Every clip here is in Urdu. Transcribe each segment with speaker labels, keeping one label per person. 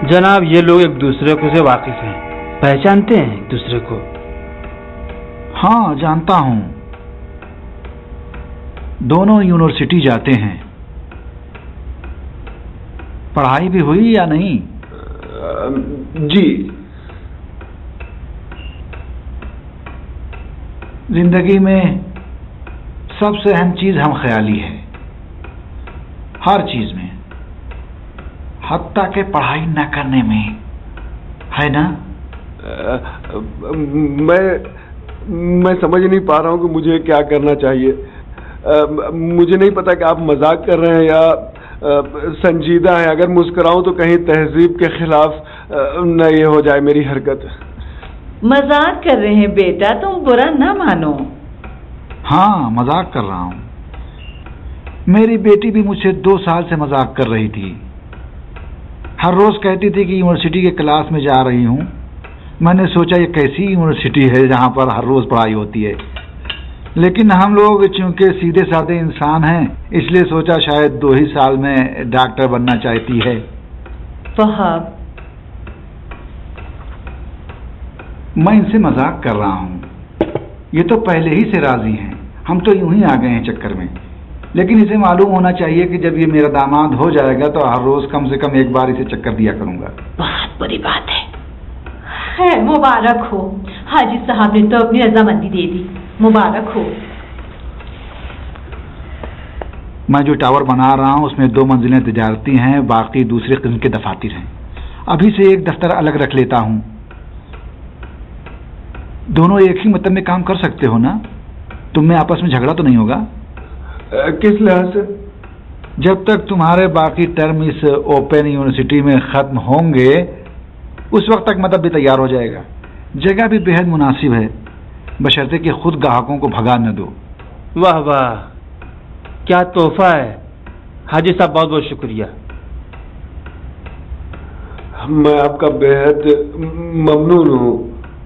Speaker 1: جناب یہ لوگ ایک دوسرے کو سے واقف ہیں، پہچانتے ہیں ایک دوسرے کو؟
Speaker 2: ہاں جانتا ہوں، دونوں یونیورسٹی جاتے ہیں۔ پڑھائی بھی ہوئی یا نہیں؟
Speaker 3: جی۔
Speaker 2: زندگی میں سب سے اہم چیز ہم خیالی ہے، ہر چیز میں، حتیٰ کہ پڑھائی نہ کرنے میں، ہے نا؟
Speaker 3: میں سمجھ نہیں پا رہا ہوں کہ مجھے کیا کرنا چاہیے۔ مجھے نہیں پتا کہ آپ مذاق کر رہے ہیں یا سنجیدہ ہیں۔ اگر مسکراؤں تو کہیں تہذیب کے خلاف نہ یہ ہو جائے میری حرکت۔
Speaker 4: مذاق کر رہے ہیں بیٹا، تم برا نہ مانو۔
Speaker 2: ہاں مذاق کر رہا ہوں۔ میری بیٹی بھی مجھ سے 2 سال سے مذاق کر رہی تھی، ہر روز کہتی تھی کہ یونیورسٹی کے کلاس میں جا رہی ہوں۔ میں نے سوچا یہ کیسی یونیورسٹی ہے جہاں پر ہر روز پڑھائی ہوتی ہے، لیکن ہم لوگ چونکہ سیدھے سادے انسان ہیں اس لیے سوچا شاید 2 ہی سال میں ڈاکٹر بننا چاہتی ہے۔
Speaker 4: وہاب،
Speaker 2: میں ان سے مذاق کر رہا ہوں، یہ تو پہلے ہی سے راضی ہیں، ہم تو یوں ہی آ گئے ہیں چکر میں، لیکن اسے معلوم ہونا چاہیے کہ جب یہ میرا داماد ہو جائے گا تو ہر روز کم سے کم ایک بار اسے چکر دیا کروں گا۔
Speaker 4: بہت بری بات ہے۔ خیر مبارک ہو، حاجی صاحب نے تو اپنی رضامندی دے دی، مبارک ہو۔
Speaker 2: میں جو ٹاور بنا رہا ہوں اس میں 2 منزلیں تجارتی ہیں، باقی دوسرے قسم کے دفاتر ہیں۔ ابھی سے ایک دفتر الگ رکھ لیتا ہوں۔ دونوں ایک ہی مطلب میں کام کر سکتے ہو نا؟ تم میں آپس میں جھگڑا تو نہیں ہوگا؟
Speaker 3: کس لحاظ سے؟
Speaker 2: جب تک تمہارے باقی ٹرم اس اوپن یونیورسٹی میں ختم ہوں گے اس وقت تک مطلب بھی تیار ہو جائے گا۔ جگہ بھی بہت مناسب ہے، بشرطے کہ خود گاہکوں کو بھگا نہ دو۔
Speaker 1: واہ واہ، کیا تحفہ ہے حاجی صاحب، بہت بہت شکریہ۔
Speaker 3: میں آپ کا بہت ممنون ہوں۔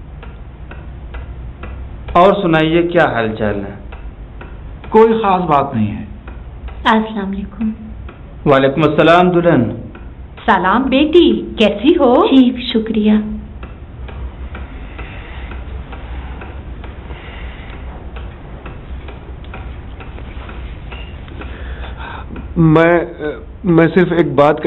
Speaker 1: اور سنائیے کیا حال چال ہے؟
Speaker 2: کوئی خاص بات نہیں ہے۔
Speaker 5: السلام علیکم۔
Speaker 1: وعلیکم السلام دلہن۔
Speaker 4: سلام بیٹی، کیسی ہو؟
Speaker 5: ٹھیک، شکریہ۔
Speaker 3: میں صرف ایک بات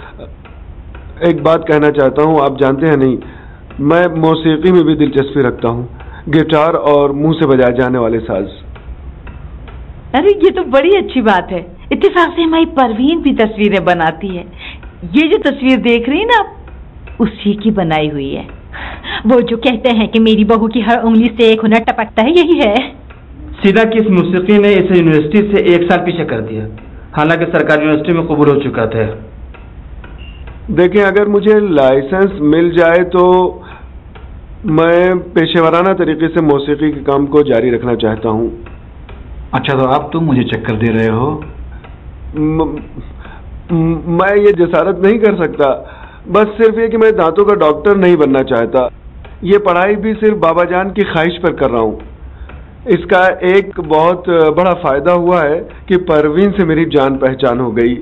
Speaker 3: کہنا چاہتا ہوں۔ آپ جانتے ہیں نہیں، میں موسیقی میں بھی دلچسپی رکھتا ہوں، گٹار اور منہ سے بجائے جانے والے ساز۔
Speaker 4: ارے یہ تو بڑی اچھی بات ہے۔ اتفاق سے ہماری پروین بھی تصویریں بناتی ہے۔ یہ جو تصویر دیکھ رہی نا آپ، اسی کی بنائی ہوئی ہے۔ وہ جو کہتے ہیں کہ میری بہو کی ہر انگلی سے ایک ہنر ٹپکتا ہے، یہی ہے۔
Speaker 1: سیدھا کہ اس موسیقی نے اسے یونیورسٹی سے 1 سال پیچھے کر دیا، حالانکہ سرکاری یونیورسٹی میں قبول ہو چکا تھا۔
Speaker 3: دیکھیں، اگر مجھے لائسنس مل جائے تو میں پیشہ ورانہ طریقے سے موسیقی کے کام کو جاری رکھنا چاہتا ہوں۔
Speaker 2: اچھا، تو اب تم مجھے چکر دے رہے ہو؟
Speaker 3: میں یہ جسارت نہیں کر سکتا، بس صرف یہ کہ میں دانتوں کا ڈاکٹر نہیں بننا چاہتا۔ یہ پڑھائی بھی صرف بابا جان کی خواہش پر کر رہا ہوں۔ اس کا ایک بہت بڑا فائدہ ہوا ہے کہ پروین سے میری جان پہچان ہو گئی،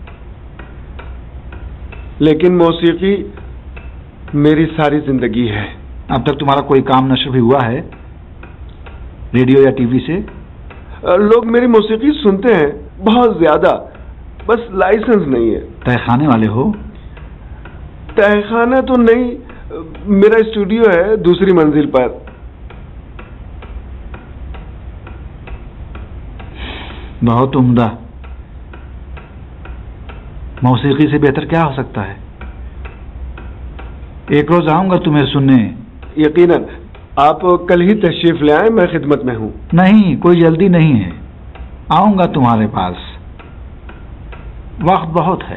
Speaker 3: لیکن موسیقی میری ساری زندگی ہے۔
Speaker 2: اب تک تمہارا کوئی کام نشر بھی ہوا ہے ریڈیو یا ٹی وی سے؟
Speaker 3: لوگ میری موسیقی سنتے ہیں، بہت زیادہ، بس لائسنس نہیں ہے۔
Speaker 2: تہ خانے والے ہو؟
Speaker 3: تہ خانہ تو نہیں، میرا اسٹوڈیو ہے دوسری منزل پر۔
Speaker 2: بہت عمدہ، موسیقی سے بہتر کیا ہو سکتا ہے؟ ایک روز آؤں گا تمہیں سننے۔
Speaker 3: یقیناً، آپ کل ہی تشریف لے آئیں، میں خدمت میں ہوں۔
Speaker 2: نہیں، کوئی جلدی نہیں ہے، آؤں گا تمہارے پاس، وقت بہت ہے۔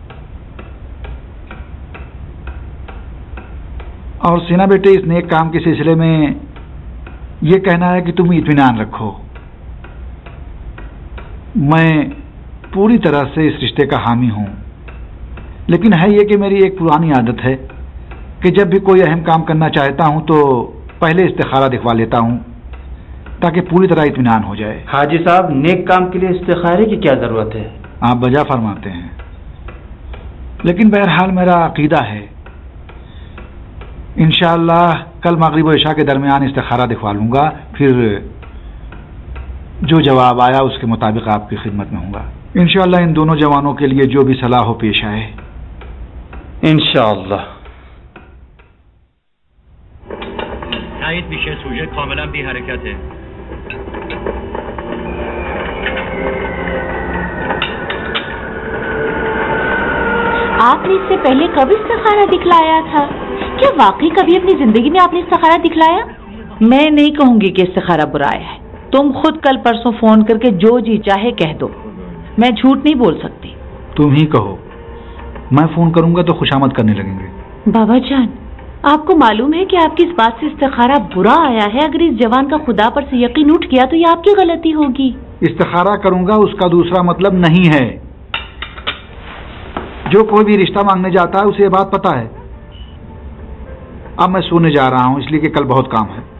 Speaker 2: اور سینا بیٹے، اس نیک کام کے سلسلے میں یہ کہنا ہے کہ تم اطمینان رکھو، میں پوری طرح سے اس رشتے کا حامی ہوں، لیکن ہے یہ کہ میری ایک پرانی عادت ہے کہ جب بھی کوئی اہم کام کرنا چاہتا ہوں تو پہلے استخارہ دکھوا لیتا ہوں تاکہ پوری طرح اطمینان ہو جائے۔
Speaker 1: حاجی صاحب، نیک کام کے لیے استخارے کی کیا ضرورت ہے؟
Speaker 2: آپ بجا فرماتے ہیں۔ لیکن بہرحال میرا عقیدہ ہے انشاءاللہ کل مغرب و عشاء کے درمیان استخارہ دکھوا لوں گا، پھر جو جواب آیا اس کے مطابق آپ کی خدمت میں ہوں گا. انشاءاللہ ان دونوں جوانوں کے لیے جو بھی صلاح ہو پیش آئے.
Speaker 1: انشاءاللہ.
Speaker 6: تایید میشه، سوژه کاملا بی حرکته.
Speaker 4: آپ نے اس سے پہلے کب استخارہ دکھلایا تھا؟ کیا واقعی کبھی اپنی زندگی میں آپ نے استخارہ دکھلایا؟ میں نہیں کہوں گی کہ استخارہ برا ہے. تم خود کل پرسوں فون کر کے جو جی چاہے کہہ دو، میں جھوٹ نہیں بول سکتی.
Speaker 2: تم ہی کہو، میں فون کروں گا تو خوشامد کرنے لگیں گے.
Speaker 5: بابا جان، آپ کو معلوم ہے کہ آپ کی اس بات سے استخارہ برا آیا ہے. اگر اس جوان کا خدا پر سے یقین اٹھ گیا تو یہ آپ کی غلطی ہوگی.
Speaker 2: استخارہ کروں گا اس کا دوسرا مطلب نہیں ہے. جو کوئی بھی رشتہ مانگنے جاتا ہے اسے یہ بات پتا ہے. اب میں سونے جا رہا ہوں اس لیے کہ کل بہت کام ہے.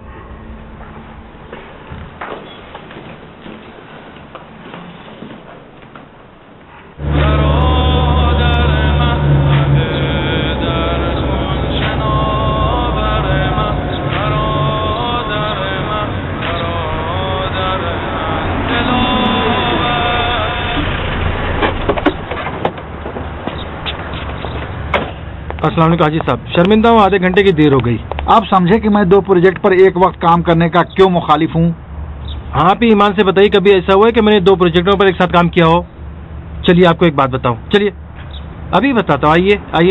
Speaker 7: السلام علیکم حاجی صاحب، شرمندہ ہوں، آدھے گھنٹے کی دیر ہو گئی.
Speaker 2: آپ سمجھے کہ میں 2 پروجیکٹ پر ایک وقت کام کرنے کا کیوں مخالف ہوں؟
Speaker 7: ہاں آپ ہی ایمان سے بتائیے، کبھی ایسا ہوا ہے کہ میں نے 2 پروجیکٹوں پر ایک ساتھ کام کیا ہو؟ چلیے آپ کو ایک بات بتاؤں، چلیے ابھی بتاتا ہوں، آئیے آئیے.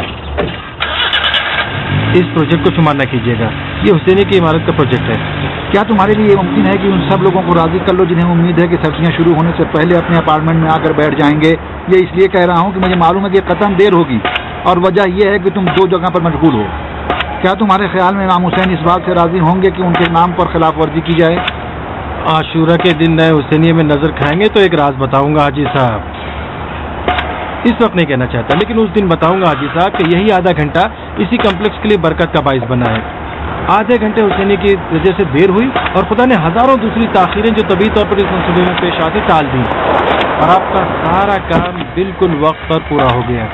Speaker 7: اس پروجیکٹ کو شمار نہ کیجیے گا، یہ حسینی کی عمارت کا پروجیکٹ ہے.
Speaker 2: کیا تمہارے لیے یہ ممکن ہے کہ ان سب لوگوں کو راضی کر لو جنہیں امید ہے کہ سردیاں شروع ہونے سے پہلے اپنے اپارٹمنٹ میں آ کر بیٹھ جائیں گے؟ یہ اس لیے کہہ رہا ہوں کہ مجھے معلوم ہے کہ قطعاً دیر ہوگی، اور وجہ یہ ہے کہ تم 2 جگہ پر مشغول ہو. کیا تمہارے خیال میں امام حسین اس بات سے راضی ہوں گے کہ ان کے نام پر خلاف ورزی کی جائے؟
Speaker 7: عاشورہ کے دن نئے حسینیے میں نظر کھائیں گے تو ایک راز بتاؤں گا حاجی صاحب. اس وقت نہیں کہنا چاہتا، لیکن اس دن بتاؤں گا حاجی صاحب کہ یہی آدھا گھنٹہ اسی کمپلیکس کے لیے برکت کا باعث بنا ہے. آدھے گھنٹے حسینی کی وجہ سے دیر ہوئی اور خدا نے ہزاروں دوسری تاخیریں جو طبی طور پر اس منصوبے میں پیش آتی ٹال دیں، اور آپ کا سارا کام بالکل وقت پر پورا ہو گیا.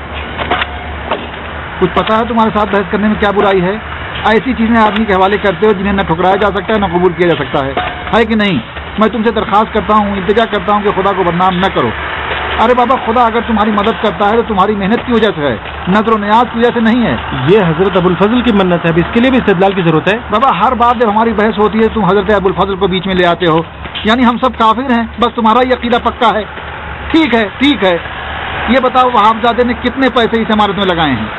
Speaker 2: کچھ پتا ہے تمہارے ساتھ بحث کرنے میں کیا برائی ہے؟ ایسی چیزیں آدمی کے حوالے کرتے ہو جنہیں نہ ٹھکرایا جا سکتا ہے نہ قبول کیا جا سکتا ہے کہ نہیں؟ میں تم سے درخواست کرتا ہوں، التجا کرتا ہوں کہ خدا کو بدنام نہ کرو. ارے بابا، خدا اگر تمہاری مدد کرتا ہے تو تمہاری محنت کی وجہ سے ہے، نظر و نیاز کی وجہ سے نہیں ہے.
Speaker 7: یہ حضرت ابوالفضل کی منت ہے، اب اس کے لیے بھی استدلال کی ضرورت ہے.
Speaker 2: بابا، ہر بات جب ہماری بحث ہوتی ہے تم حضرت ابوالفضل کو بیچ میں لے آتے ہو. یعنی ہم سب کافر ہیں، بس تمہارا یہ عقیدہ پکا ہے. ٹھیک ہے ٹھیک ہے، یہ بتاؤ وہابزادے نے کتنے پیسے اس عمارت میں لگائے ہیں؟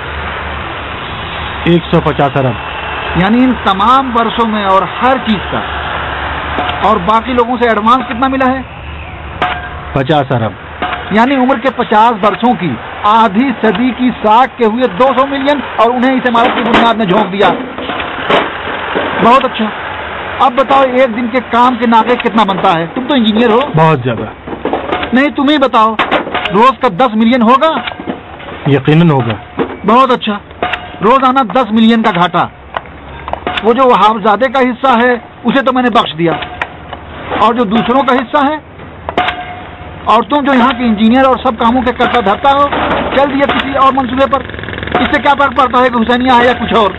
Speaker 7: 150 ارب.
Speaker 2: یعنی ان تمام برسوں میں اور ہر چیز کا. اور باقی لوگوں سے ایڈوانس کتنا ملا ہے؟
Speaker 7: 50 ارب.
Speaker 2: یعنی عمر کے 50 برسوں کی آدھی صدی کی ساکھ کے ہوئے 200 ملین، اور انہیں اس عمارت کی بنیاد میں جھونک دیا. بہت اچھا. اب بتاؤ ایک دن کے کام کے ناقے کتنا بنتا ہے؟ تم تو انجینئر ہو.
Speaker 7: بہت زیادہ.
Speaker 2: نہیں تم ہی بتاؤ، روز کا 10 ملین ہوگا؟
Speaker 7: یقیناً ہوگا.
Speaker 2: بہت اچھا. روزانہ 10 ملین کا گھاٹا. وہ جو وہابزادے کا حصہ ہے اسے تو میں نے بخش دیا، اور جو دوسروں کا حصہ ہے، اور تم جو یہاں کے انجینئر اور سب کاموں کے کرتا دھرتا ہو، چل دیا کسی اور منصوبے پر. اس سے کیا فرق پڑتا ہے کہ حسینیہ ہے یا کچھ اور؟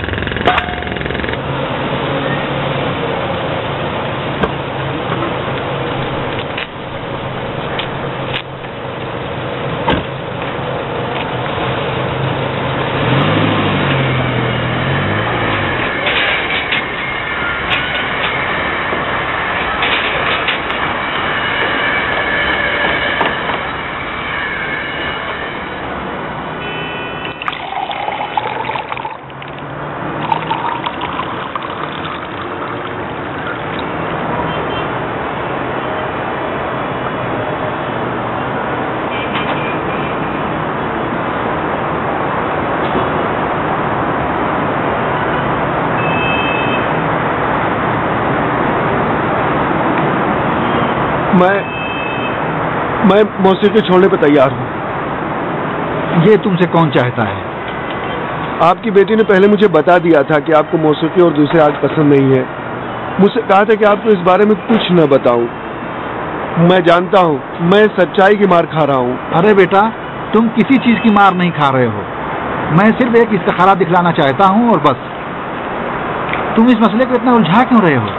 Speaker 3: میں موسیقی چھوڑنے پہ تیار ہوں.
Speaker 2: یہ تم سے کون چاہتا ہے؟
Speaker 3: آپ کی بیٹی نے پہلے مجھے بتا دیا تھا کہ آپ کو موسیقی اور دوسرے آرٹ پسند نہیں ہے. مجھ سے کہا تھا کہ آپ کو اس بارے میں کچھ نہ بتاؤں. میں جانتا ہوں میں سچائی کی مار کھا رہا ہوں.
Speaker 2: ارے بیٹا، تم کسی چیز کی مار نہیں کھا رہے ہو. میں صرف ایک استخارہ دکھلانا چاہتا ہوں اور بس. تم اس مسئلے کو اتنا الجھا کیوں رہے ہو؟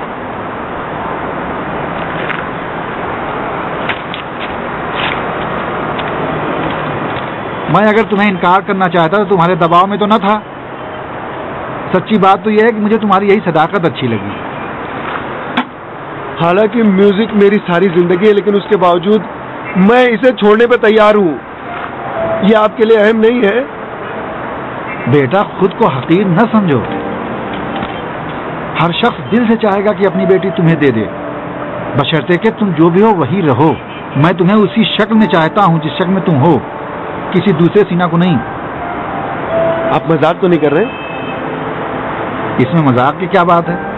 Speaker 2: میں اگر تمہیں انکار کرنا چاہتا تو تمہارے دباؤ میں تو نہ تھا. سچی بات تو یہ ہے کہ مجھے تمہاری یہی صداقت اچھی لگی.
Speaker 3: حالانکہ میوزک میری ساری زندگی ہے، لیکن اس کے باوجود میں اسے چھوڑنے پہ تیار ہوں. یہ آپ کے لیے اہم نہیں ہے؟
Speaker 2: بیٹا خود کو حقیر نہ سمجھو. ہر شخص دل سے چاہے گا کہ اپنی بیٹی تمہیں دے دے، بشرطے کہ تم جو بھی ہو وہی رہو. میں تمہیں اسی شکل میں چاہتا ہوں جس شکل میں تم ہو، کسی دوسرے سینا کو نہیں.
Speaker 3: آپ مذاق تو نہیں کر رہے؟
Speaker 2: اس میں مذاق کی کیا بات ہے؟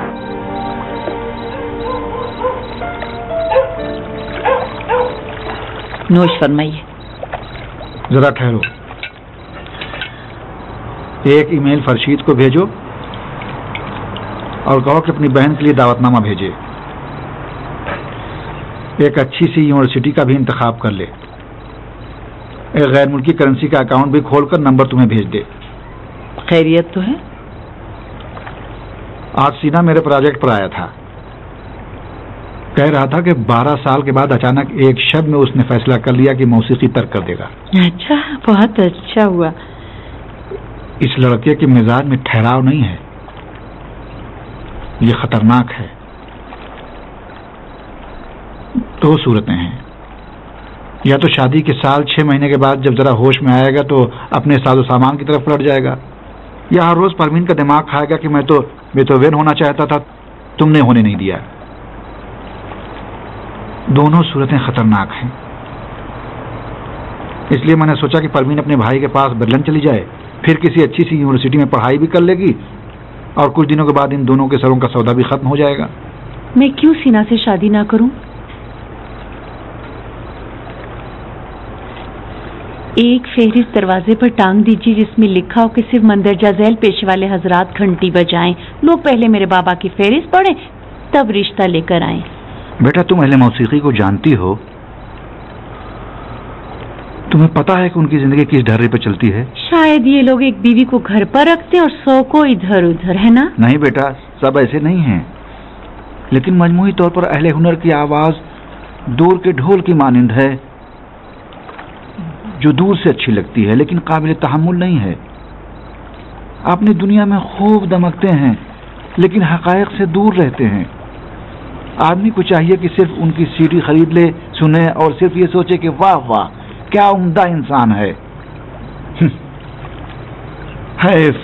Speaker 4: نوش فرمائیے.
Speaker 2: ذرا ٹھہرو. ایک ای میل فرشید کو بھیجو اور کہو کہ اپنی بہن کے لیے دعوت نامہ بھیجے. ایک اچھی سی یونیورسٹی کا بھی انتخاب کر لے. ایک غیر ملکی کرنسی کا اکاؤنٹ بھی کھول کر نمبر تمہیں بھیج دے.
Speaker 4: خیریت تو ہے؟
Speaker 2: آج سینا میرے پروجیکٹ پر آیا تھا. کہہ رہا تھا کہ 12 سال کے بعد اچانک ایک شب میں اس نے فیصلہ کر لیا کہ موسیقی ترک کر دے گا.
Speaker 4: اچھا، بہت اچھا ہوا.
Speaker 2: اس لڑکے کے مزاج میں ٹھہراؤ نہیں ہے. یہ خطرناک ہے. 2 صورتیں ہیں. یا تو شادی کے سال 6 مہینے کے بعد جب ذرا ہوش میں آئے گا تو اپنے ساز و سامان کی طرف پلٹ جائے گا، یا ہر روز پروین کا دماغ کھائے گا کہ میں تو بیتھوون ہونا چاہتا تھا، تم نے ہونے نہیں دیا. دونوں صورتیں خطرناک ہیں. اس لیے میں نے سوچا کہ پروین اپنے بھائی کے پاس برلن چلی جائے، پھر کسی اچھی سی یونیورسٹی میں پڑھائی بھی کر لے گی اور کچھ دنوں کے بعد ان دونوں کے سروں کا سودا بھی ختم ہو جائے گا.
Speaker 5: میں کیوں سینا سے شادی نہ کروں؟ ایک فہرست دروازے پر ٹانگ دیجیے جس میں لکھا ہو کہ صرف مندرجہ ذیل پیشے والے حضرات گھنٹی بجائیں. لوگ پہلے میرے بابا کی فہرست پڑھیں تب رشتہ لے کر آئیں.
Speaker 2: بیٹا تم اہل موسیقی کو جانتی ہو، تمہیں پتا ہے کہ ان کی زندگی کس ڈھرے پہ چلتی ہے.
Speaker 5: شاید یہ لوگ ایک بیوی کو گھر پر رکھتے ہیں اور 100 کو ادھر ادھر، ہے نا؟
Speaker 2: نہیں بیٹا، سب ایسے نہیں ہیں، لیکن مجموعی طور پر اہل ہنر کی آواز دور کے ڈھول کی مانند ہے، جو دور سے اچھی لگتی ہے لیکن قابل تحمل نہیں ہے. اپنی دنیا میں خوب دمکتے ہیں لیکن حقائق سے دور رہتے ہیں. آدمی کو چاہیے کہ صرف ان کی سیڈی خرید لے، سنے اور صرف یہ سوچے کہ واہ واہ کیا عمدہ انسان ہے. حیف،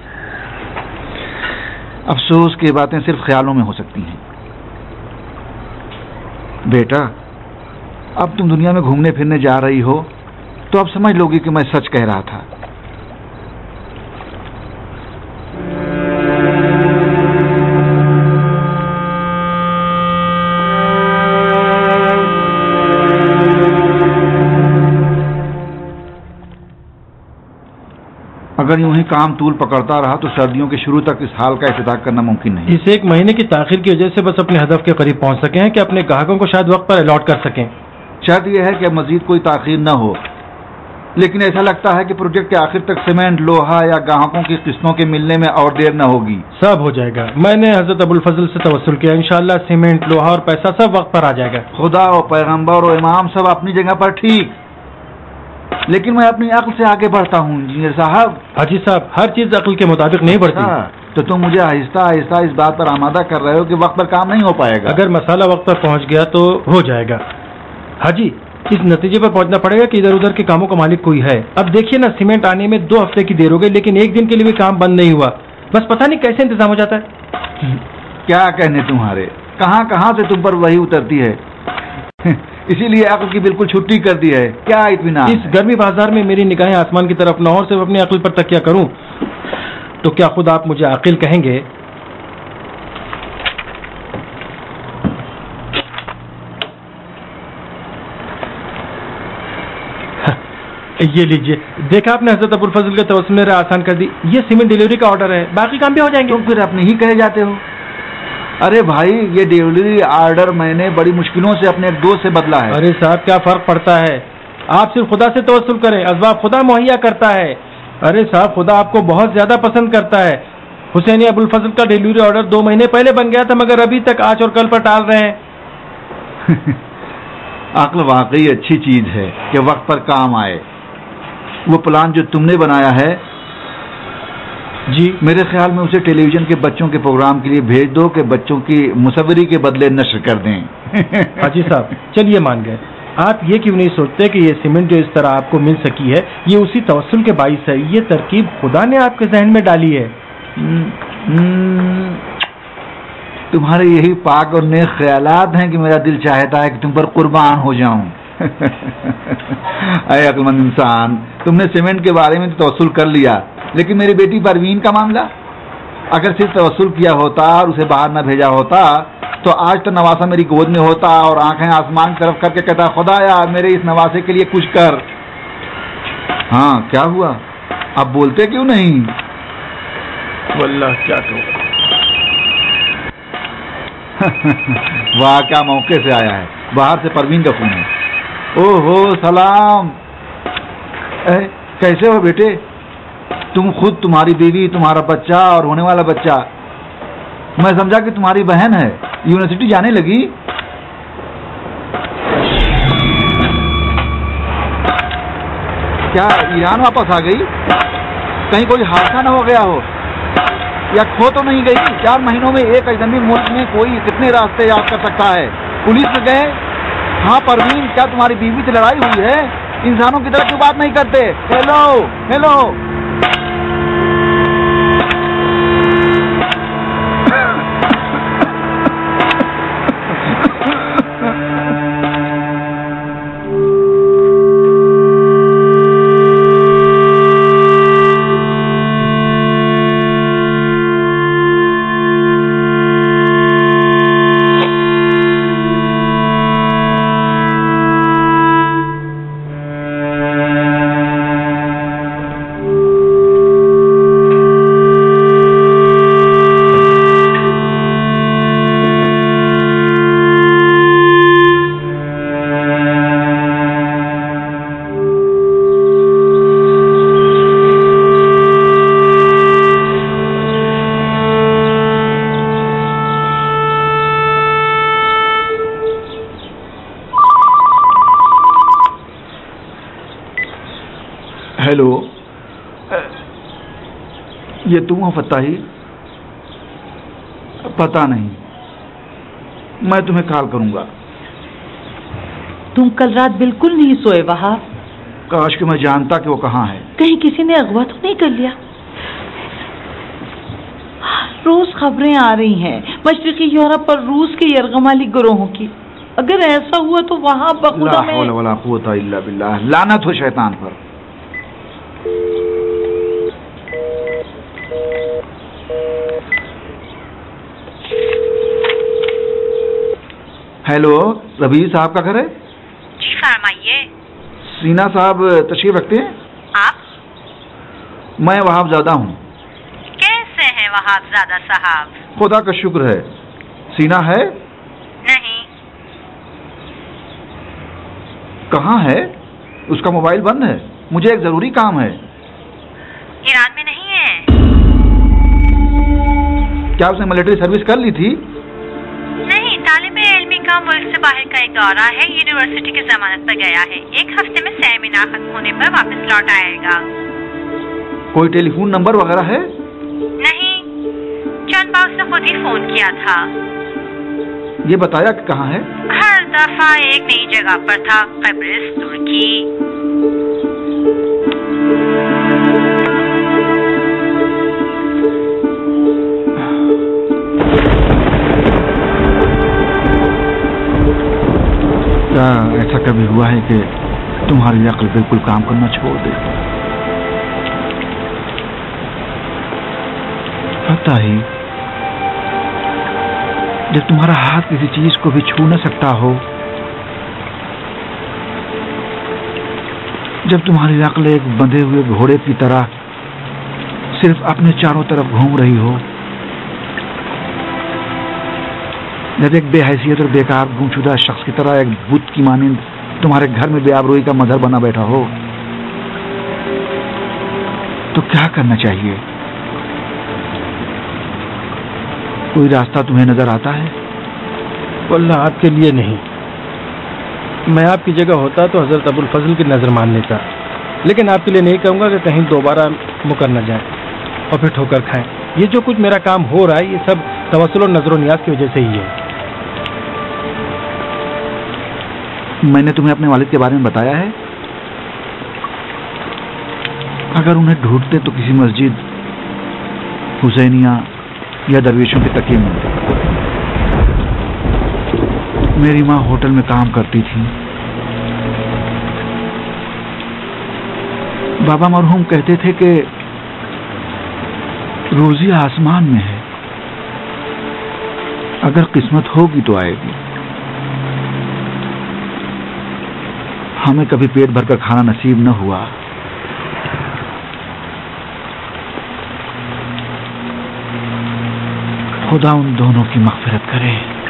Speaker 2: افسوس کہ باتیں صرف خیالوں میں ہو سکتی ہیں. بیٹا اب تم دنیا میں گھومنے پھرنے جا رہی ہو تو اب سمجھ لو گی کہ میں سچ کہہ رہا تھا. اگر یوں ہی کام طول پکڑتا رہا تو سردیوں کے شروع تک اس حال کا افتتاح کرنا ممکن نہیں.
Speaker 7: اس 1 مہینے کی تاخیر کی وجہ سے بس اپنے ہدف کے قریب پہنچ سکے ہیں کہ اپنے گاہکوں کو شاید وقت پر الاٹ کر سکیں.
Speaker 2: شرط یہ ہے کہ مزید کوئی تاخیر نہ ہو، لیکن ایسا لگتا ہے کہ پروجیکٹ کے آخر تک سیمنٹ، لوہا یا گاہکوں کی قسطوں کے ملنے میں اور دیر نہ ہوگی.
Speaker 7: سب ہو جائے گا. میں نے حضرت ابوالفضل سے توسل کیا، انشاءاللہ سیمنٹ، لوہا اور پیسہ سب وقت پر آ جائے گا.
Speaker 2: خدا اور پیغمبر اور امام سب اپنی جگہ پر ٹھیک، لیکن میں اپنی عقل سے آگے بڑھتا ہوں. انجینئر صاحب،
Speaker 7: حاجی صاحب، ہر چیز عقل کے مطابق نہیں بڑھتی.
Speaker 2: تو تم مجھے آہستہ آہستہ اس بات پر آمادہ کر رہے ہو کہ وقت پر کام نہیں ہو پائے گا.
Speaker 7: اگر مسئلہ وقت پر پہنچ گیا تو ہو جائے گا. حاجی اس نتیجے پر پہنچنا پڑے گا کہ ادھر ادھر کے کاموں کا مالک کوئی ہے. اب دیکھیے نا، سیمنٹ آنے میں 2 ہفتے کی دیر ہو گئی لیکن 1 دن کے لیے بھی کام بند نہیں ہوا. بس پتہ نہیں کیسے انتظام ہو جاتا ہے.
Speaker 2: کیا کہنے تمہارے، کہاں سے تم پر وہی اترتی ہے. اسی لیے عقل کی بالکل چھٹی کر دی ہے. کیا اطمینان؟ اس
Speaker 7: گرمی بازار میں میری نگاہیں آسمان کی طرف نہ اور صرف اپنی عقل پر تکیہ کروں تو کیا خود آپ مجھے عاقل کہیں گے؟ یہ لیجئے، دیکھا آپ نے حضرت ابوالفضل کے توسل میں آسان کر دی. یہ سیمنٹ ڈیلیوری کا آرڈر ہے، باقی کام بھی ہو جائیں گے.
Speaker 2: تم پھر اپنے ہی کہے جاتے ہو. ارے بھائی، یہ ڈیلیوری آرڈر میں نے بڑی مشکلوں سے اپنے ایک دوست سے بدلا ہے.
Speaker 7: ارے صاحب کیا فرق پڑتا ہے، آپ صرف خدا سے توسل کریں، اسباب خدا مہیا کرتا ہے۔ ارے صاحب، خدا آپ کو بہت زیادہ پسند کرتا ہے۔ حسینی ابوالفضل کا ڈیلیوری آرڈر 2 مہینے پہلے بن گیا تھا، مگر ابھی تک آج اور کل پر ٹال رہے ہیں۔
Speaker 2: عقل واقعی اچھی چیز ہے کہ وقت پر کام آئے۔ وہ پلان جو تم نے بنایا ہے جی، میرے خیال میں اسے ٹیلی ویژن کے بچوں کے پروگرام کے لیے بھیج دو کہ بچوں کی مصوری کے بدلے نشر کر دیں۔
Speaker 7: حاجی صاحب چلیے مان گئے، آپ یہ کیوں نہیں سوچتے کہ یہ سیمنٹ جو اس طرح آپ کو مل سکی ہے یہ اسی توسل کے باعث ہے؟ یہ ترکیب خدا نے آپ کے ذہن میں ڈالی ہے۔
Speaker 2: تمہارے یہی پاک اور نیک خیالات ہیں کہ میرا دل چاہتا ہے کہ تم پر قربان ہو جاؤں۔ اے عقل مند انسان، تم نے سیمنٹ کے بارے میں تو توسل کر لیا، لیکن میری بیٹی پروین کا معاملہ؟ اگر صرف توسل کیا ہوتا اور اسے باہر نہ بھیجا ہوتا تو آج تو نواسا میری گود میں ہوتا اور آنکھیں آسمان کی طرف کر کے کہتا، خدایا میرے اس نواسے کے لیے کچھ کر۔ ہاں کیا ہوا؟ اب بولتے کیوں نہیں؟
Speaker 7: واللہ کیا کہوں۔
Speaker 2: واہ کیا موقع سے آیا ہے، باہر سے پروین کا فون ہے۔ او ہو سلام، کیسے ہو بیٹے؟ تم خود، تمہاری بیوی، تمہارا بچہ اور ہونے والا بچہ، میں سمجھا کہ تمہاری بہن ہے، یونیورسٹی جانے لگی؟ کیا ایران واپس آ گئی؟ کہیں کوئی حادثہ نہ ہو گیا ہو یا کھو تو نہیں گئی؟ 4 مہینوں میں ایک اجنبی ملک میں کوئی کتنے راستے یاد کر سکتا ہے؟ پولیس میں گئے؟ ہاں پروین، کیا تمہاری بیوی سے لڑائی ہوئی ہے؟ انسانوں کی طرح کیوں بات نہیں کرتے؟ Hello hello. ہیلو، یہ تم ہو فتاحی؟ پتہ نہیں، میں تمہیں کال کروں گا۔
Speaker 4: تم کل رات بالکل نہیں سوئے وہاں؟
Speaker 2: کاش کہ میں جانتا کہ وہ کہاں ہے۔
Speaker 4: کہیں کسی نے اغوا تو نہیں کر لیا؟ روز خبریں آ رہی ہیں مشرقی یورپ پر روس کے یرغمالی گروہوں کی۔ اگر ایسا ہوا تو وہاں بخدا
Speaker 2: لا حول ولا قوت الا باللہ، لعنت ہو شیطان پر۔ ہیلو، ربیع صاحب کا گھر ہے؟
Speaker 8: جی فرمائیے۔
Speaker 2: سینا صاحب تشریف رکھتے ہیں؟
Speaker 8: آپ؟
Speaker 2: میں وہاب زادہ ہوں۔
Speaker 8: کیسے ہیں وہاب زادہ صاحب؟
Speaker 2: خدا کا شکر ہے۔ سینا ہے؟
Speaker 8: نہیں۔
Speaker 2: کہاں ہے؟ اس کا موبائل بند ہے، مجھے ایک ضروری کام ہے۔
Speaker 8: ایران میں نہیں ہے۔
Speaker 2: کیا اس نے ملٹری سروس کر لی تھی؟
Speaker 8: نہیں، طالب علمی کا ملک سے باہر کا ایک دورہ ہے، یونیورسٹی کی ضمانت پر گیا ہے، 1 ہفتے میں سیمینار ختم ہونے پر واپس لوٹ آئے گا۔
Speaker 2: کوئی ٹیلی فون نمبر وغیرہ ہے؟
Speaker 8: نہیں، چند بار اس نے خود ہی فون کیا تھا۔
Speaker 2: یہ بتایا کہ کہاں ہے؟
Speaker 8: ہر دفعہ ایک نئی جگہ پر تھا، قبرص، ترکی۔
Speaker 2: کیا ایسا کبھی ہوا ہے کہ تمہاری عقل بالکل کام کرنا چھوڑ دے؟ پتہ ہی جب تمہارا ہاتھ کسی چیز کو بھی چھو نہ سکتا ہو، جب تمہاری عقل ایک بندھے ہوئے گھوڑے کی طرح صرف اپنے چاروں طرف گھوم رہی ہو، جب ایک بے حیثیت اور بیکار گمشدہ شخص کی طرح ایک بت کی مانند تمہارے گھر میں بے آبروئی کا مظہر بنا بیٹھا ہو تو کیا کرنا چاہیے؟ کوئی راستہ تمہیں نظر آتا ہے؟
Speaker 7: واللہ آپ کے لیے نہیں، میں آپ کی جگہ ہوتا تو حضرت ابو الفضل کی نظر مان لیتا، لیکن آپ کے لیے نہیں کہوں گا کہ کہیں دوبارہ مکر نہ جائیں اور پھر ٹھوکر کھائیں۔ یہ جو کچھ میرا کام ہو رہا ہے یہ سب توسل و نظر و نیاز کی وجہ سے ہی ہے۔
Speaker 2: میں نے تمہیں اپنے والد کے بارے میں بتایا ہے؟ اگر انہیں ڈھونڈتے تو کسی مسجد، حسینیہ یا درویشوں کے تکیے ملتے۔ میری ماں ہوٹل میں کام کرتی تھی۔ بابا مرحوم کہتے تھے کہ روزی آسمان میں ہے، اگر قسمت ہوگی تو آئے گی۔ ہمیں کبھی پیٹ بھر کر کھانا نصیب نہ ہوا۔ خدا ان دونوں کی مغفرت کرے۔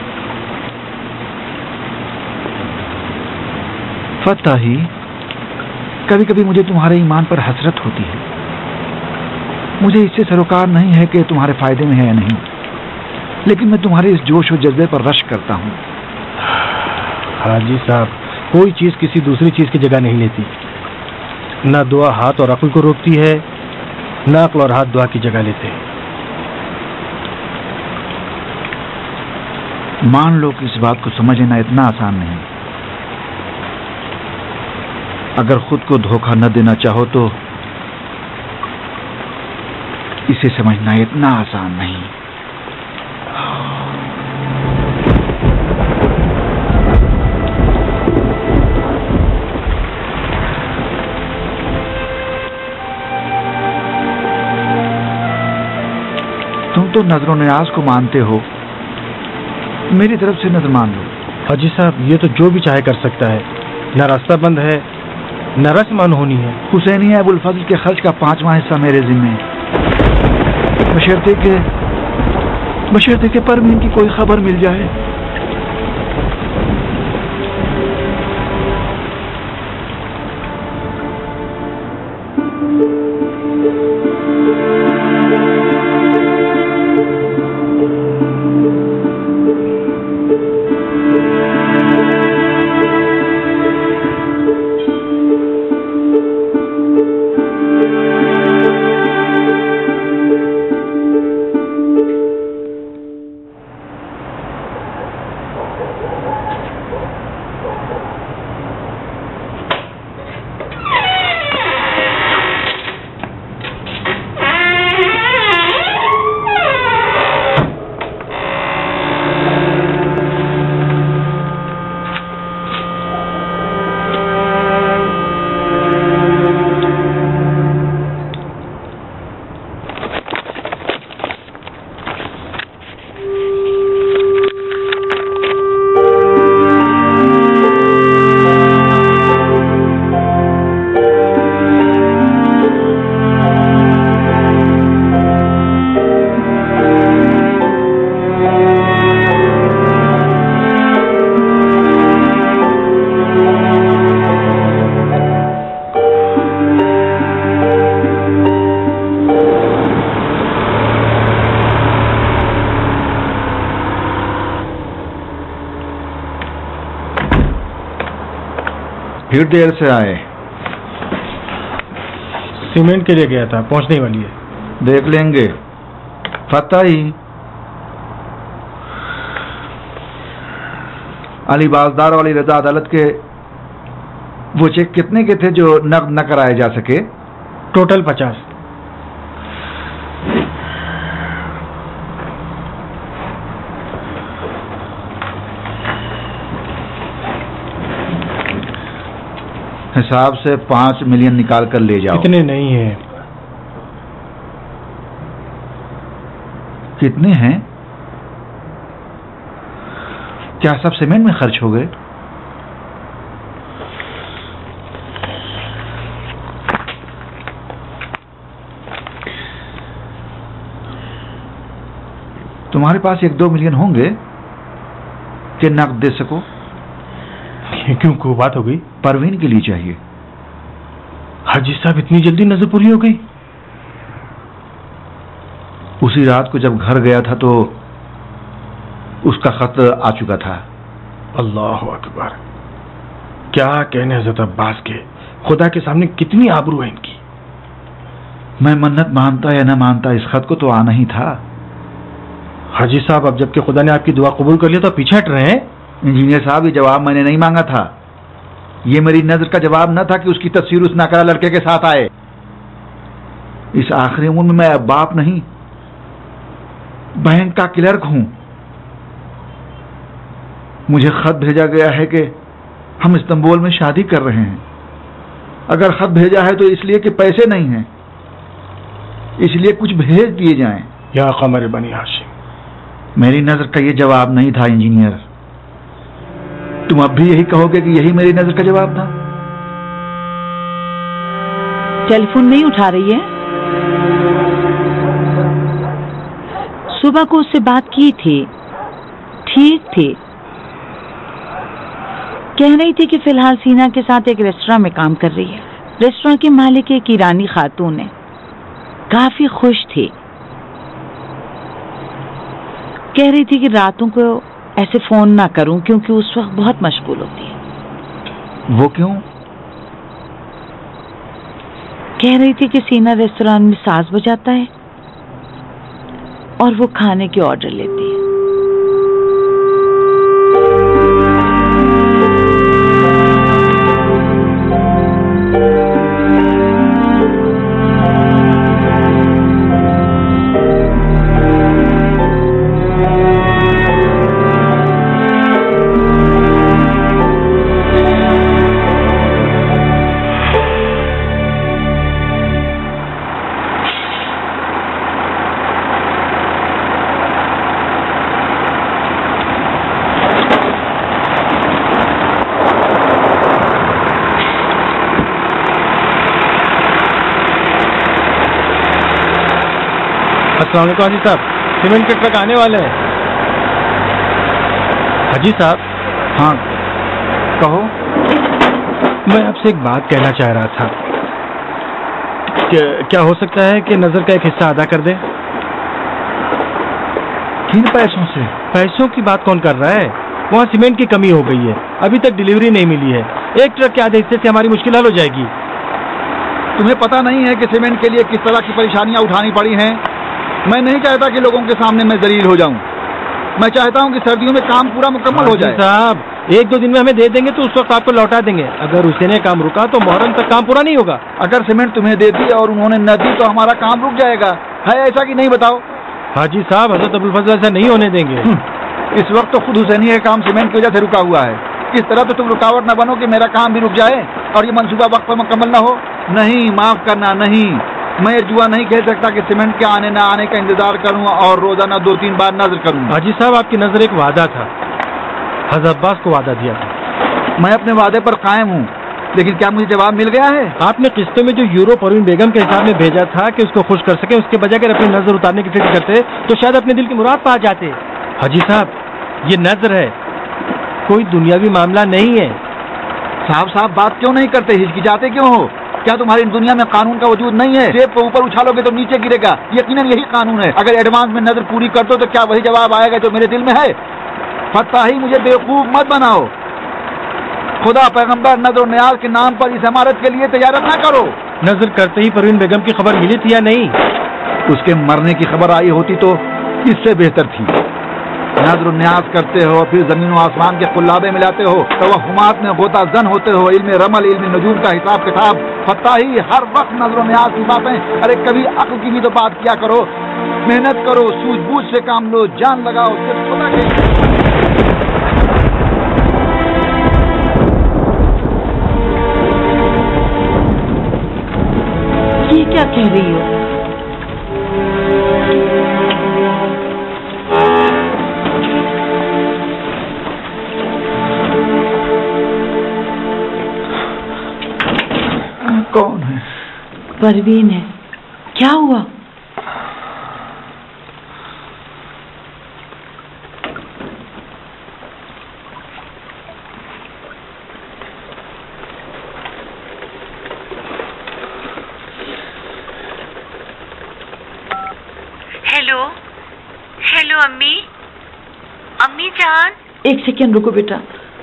Speaker 2: فتحی، کبھی کبھی مجھے تمہارے ایمان پر حسرت ہوتی ہے۔ مجھے اس سے سروکار نہیں ہے کہ تمہارے فائدے میں ہے یا نہیں، لیکن میں تمہارے اس جوش و جذبے پر رشک کرتا ہوں۔
Speaker 7: حاجی صاحب، کوئی چیز کسی دوسری چیز کی جگہ نہیں لیتی۔ نہ دعا ہاتھ اور عقل کو روکتی ہے، نہ عقل اور ہاتھ دعا کی جگہ لیتے۔
Speaker 2: مان لو کہ اس بات کو سمجھ لینا اتنا آسان نہیں۔ اگر خود کو دھوکہ نہ دینا چاہو تو اسے سمجھنا اتنا آسان نہیں۔ تم تو نظر و نیاز کو مانتے ہو، میری طرف سے نظر مان لو۔
Speaker 7: حاجی صاحب، یہ تو جو بھی چاہے کر سکتا ہے، نہ راستہ بند ہے نہ رسم انہونی ہے۔
Speaker 2: حسینیہ ابو الفضل کے خرچ کا 5واں حصہ میرے ذمے، بشرطے کہ پروین کی کوئی خبر مل جائے۔ پھر دیر سے آئے؟
Speaker 7: سیمنٹ کے لیے گیا تھا، پہنچنے والی ہے۔
Speaker 2: دیکھ لیں گے۔ فتحی، علی بازدار والی رضا عدالت کے وہ چیک کتنے کے تھے جو نقد نہ کرائے جا سکے؟
Speaker 7: ٹوٹل 50۔
Speaker 2: حساب سے 5 ملین نکال کر لے جاؤ۔
Speaker 7: اتنے نہیں ہیں۔
Speaker 2: کتنے ہیں؟ کیا سب سیمنٹ میں خرچ ہو گئے؟ تمہارے پاس 1-2 ملین ہوں گے کہ نقد دے سکو؟
Speaker 7: یہ کیوں کوئی بات ہو گئی؟
Speaker 2: پروین کے لیے چاہیے۔
Speaker 7: حاجی صاحب اتنی جلدی نظر پوری ہو گئی؟
Speaker 2: اسی رات کو جب گھر گیا تھا تو اس کا خط آ چکا تھا۔
Speaker 7: اللہ اکبر، کیا کہنے حضرت عباس کے، خدا کے سامنے کتنی آبرو ہے ان کی۔
Speaker 2: میں منت مانتا یا نہ مانتا اس خط کو تو آنا ہی تھا۔
Speaker 7: حاجی صاحب اب جب کہ خدا نے آپ کی دعا قبول کر لیا تو پیچھے ہٹ رہے ہیں؟
Speaker 2: انجینئر صاحب یہ جواب میں نے نہیں مانگا تھا، یہ میری نظر کا جواب نہ تھا کہ اس کی تصویر اس ناکارہ لڑکے کے ساتھ آئے۔ اس آخری عمر میں اب باپ نہیں، بینک کا کلرک ہوں۔ مجھے خط بھیجا گیا ہے کہ ہم استنبول میں شادی کر رہے ہیں۔ اگر خط بھیجا ہے تو اس لیے کہ پیسے نہیں ہیں، اس لیے کچھ بھیج دیے جائیں۔
Speaker 7: یا قمر بنی ہاشم،
Speaker 2: میری نظر کا یہ جواب نہیں تھا انجینئر۔ تم اب بھی یہی کہو گے کہ یہی میری نظر کا جواب تھا؟
Speaker 4: ٹیلی فون نہیں اٹھا رہی ہے؟ صبح کو اس سے بات کی تھی، ٹھیک تھی، کہہ رہی تھی کہ فی الحال سینا کے ساتھ ایک ریسٹوراں میں کام کر رہی ہے۔ ریسٹوراں کی مالک ایک ایرانی خاتون ہے، کافی خوش تھی۔ کہہ رہی تھی کہ راتوں کو ایسے فون نہ کروں کیونکہ اس وقت بہت مشغول ہوتی ہے۔
Speaker 2: وہ کیوں؟
Speaker 4: کہہ رہی تھی کہ سینا ریسٹوران میں ساز بجاتا ہے اور وہ کھانے کے آرڈر لیتی ہے۔
Speaker 7: السلام علیکم حاجی صاحب، سیمنٹ کے ٹرک آنے والے ہیں۔ حاجی صاحب،
Speaker 2: ہاں کہو۔
Speaker 7: میں آپ سے ایک بات کہنا چاہ رہا تھا کہ کیا ہو سکتا ہے کہ نظر کا ایک حصہ ادا کر دیں؟
Speaker 2: کن پیسوں سے؟
Speaker 7: پیسوں کی بات کون کر رہا ہے؟ وہاں سیمنٹ کی کمی ہو گئی ہے، ابھی تک ڈیلیوری نہیں ملی ہے۔ ایک ٹرک کے آدھے حصے سے ہماری مشکل حل ہو جائے گی۔
Speaker 2: تمہیں پتہ نہیں ہے کہ سیمنٹ کے لیے کس طرح کی پریشانیاں اٹھانی پڑی ہیں؟ میں نہیں چاہتا کہ لوگوں کے سامنے میں ذلیل ہو جاؤں۔ میں چاہتا ہوں کہ سردیوں میں کام پورا مکمل ہو جائے۔
Speaker 7: صاحب، ایک دو دن میں ہمیں دے دیں گے تو اس وقت آپ کو لوٹا دیں گے۔ اگر اسے نے کام رکا تو محرم تک کام پورا نہیں ہوگا۔
Speaker 2: اگر سیمنٹ تمہیں دے دی اور انہوں نے نہ دی تو ہمارا کام رک جائے گا، ہے ایسا کہ نہیں بتاؤ؟
Speaker 7: حاجی صاحب، حضرت ابوالفضل ایسا نہیں ہونے دیں گے۔
Speaker 2: اس وقت تو خود حسینی کا کام سیمنٹ کی وجہ سے رکا ہوا ہے، اس طرح تو تم رکاوٹ نہ بنو کہ میرا کام بھی رک جائے اور یہ منصوبہ وقت پر مکمل نہ ہو۔ نہیں، معاف کرنا، نہیں، میں جوا نہیں کہہ سکتا کہ سیمنٹ کے آنے نہ آنے کا انتظار کروں اور روزانہ 2-3 بار نظر کروں۔
Speaker 7: حاجی صاحب، آپ کی نظر ایک وعدہ تھا، حضرت عباس کو وعدہ دیا تھا۔
Speaker 2: میں اپنے وعدے پر قائم ہوں، لیکن کیا مجھے جواب مل گیا ہے؟
Speaker 7: آپ نے قسطوں میں جو یورو پروین بیگم کے حساب میں بھیجا تھا کہ اس کو خوش کر سکے، اس کے بجائے اگر اپنی نظر اتارنے کی فکر کرتے تو شاید اپنے دل کی مراد پا جاتے۔ حاجی صاحب، یہ نظر ہے، کوئی دنیاوی معاملہ نہیں ہے۔
Speaker 2: صاحب بات کیوں نہیں کرتے؟ ہچکچاتے کیوں ہو؟ کیا تمہاری دنیا میں قانون کا وجود نہیں ہے؟ سیب کو اوپر اچھالو گے تو نیچے گرے گا، یقیناً یہی قانون ہے۔ اگر ایڈوانس میں نظر پوری کر دو تو کیا وہی جواب آئے گا جو میرے دل میں ہے؟ فتاحی، مجھے بیوقوف مت بناؤ۔ خدا، پیغمبر، نظر و نیاز کے نام پر اس عمارت کے لیے تجارت نہ کرو۔
Speaker 7: نظر کرتے ہی پروین بیگم کی خبر ملی تھی یا نہیں؟
Speaker 2: اس کے مرنے کی خبر آئی ہوتی تو اس سے بہتر تھی۔ نظر و نیاز کرتے ہو، پھر زمین و آسمان کے قلابے ملاتے ہو، توہمات میں غوطہ زن ہوتے ہو، علم رمل، علم نجوم کا حساب کتاب۔ فتاحی، ہر وقت نظر و نیاز کی باتیں، ارے کبھی عقل کی بھی تو بات کیا کرو۔ محنت کرو، سوجھ بوجھ سے کام لو، جان لگاؤ، صرف خدا کے۔
Speaker 4: یہ کیا کہہ رہی ہو؟
Speaker 2: کون ہے؟
Speaker 4: پروین ہے۔ کیا ہوا؟
Speaker 8: हेलो हेलो अम्मी अम्मी जान।
Speaker 4: एक सेकेंड रुको बेटा।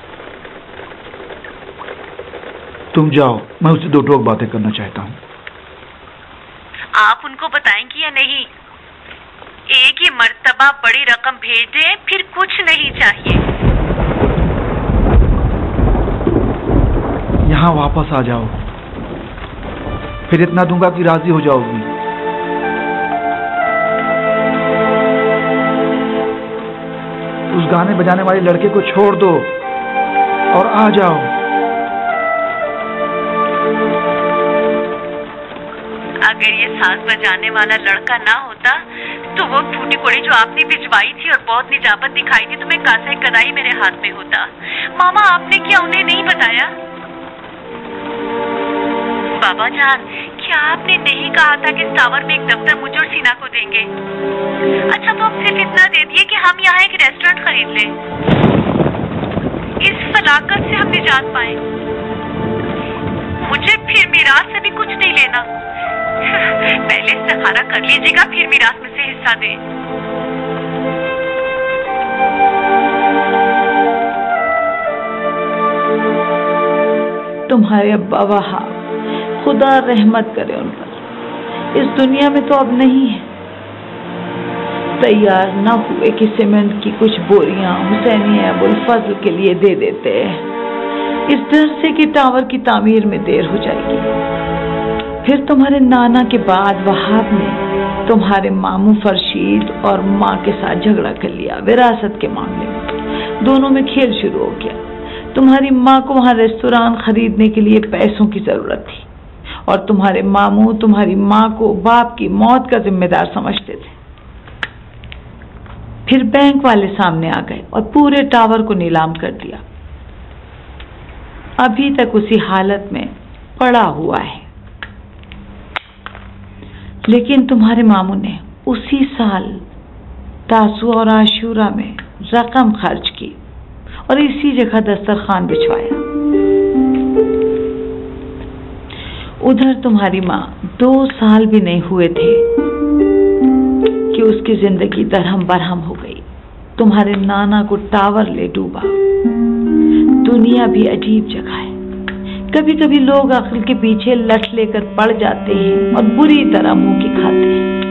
Speaker 2: तुम जाओ, मैं उससे दो टोक बातें करना चाहता हूँ।
Speaker 8: आप उनको बताएंगी या नहीं? एक ही मर्तबा बड़ी रकम भेज दें, फिर कुछ नहीं चाहिए।
Speaker 2: यहाँ वापस आ जाओ, फिर इतना दूंगा कि राजी हो जाओगी। उस गाने बजाने वाले लड़के को छोड़ दो और आ जाओ।
Speaker 8: अगर ये साज बजाने वाला लड़का ना होता तो वो टूटी कोड़ी जो आपने भिजवाई थी और बहुत निजाबत दिखाई थी, तुम्हें कासे कदाई मेरे हाथ में होता। मामा आपने क्या उन्हें नहीं बताया? बाबा जान, क्या आपने नहीं कहा था कि इस टावर में एक दफ्तर मुझे और सीना को देंगे? अच्छा तो अब सिर्फ इतना दे दिए कि हम यहाँ एक रेस्टोरेंट खरीद लें, इस फलाकत से हम निजात पाए। मुझे फिर मीरास से भी कुछ नहीं लेना। पहले इस्तिखारा कर लीजिएगा, फिर मीरास में से हिस्सा दें।
Speaker 4: तुम्हारे अब्बा वहाब, खुदा रहमत करे उन पर, इस दुनिया में तो अब नहीं है। तैयार न हुए कि सीमेंट की कुछ बोरियां हुसैनी अबुल फजल के लिए दे देते हैं, इस डर से कि टावर की तामीर में देर हो जाएगी। फिर तुम्हारे नाना के बाद वहाब ने तुम्हारे मामू फरशीद और माँ के साथ झगड़ा कर लिया विरासत के मामले में। दोनों में खेल शुरू हो गया। तुम्हारी माँ को वहां रेस्टोरेंट खरीदने के लिए पैसों की जरूरत थी और तुम्हारे मामू तुम्हारी माँ को बाप की मौत का जिम्मेदार समझते थे। फिर बैंक वाले सामने आ गए और पूरे टावर को नीलाम कर दिया। अभी तक उसी हालत में पड़ा हुआ है। लेकिन तुम्हारे मामू ने उसी साल तासू और आशूरा में रकम खर्च की और इसी जगह दस्तरखान बिछवाया। उधर तुम्हारी माँ 2 साल भी नहीं हुए थे कि उसकी जिंदगी दरहम बरहम हो गई। तुम्हारे नाना को टावर ले डूबा। दुनिया भी अजीब जगह है। कभी कभी लोग अक्ल के पीछे लठ लेकर पड़ जाते हैं और बुरी तरह मुंह की खाते हैं।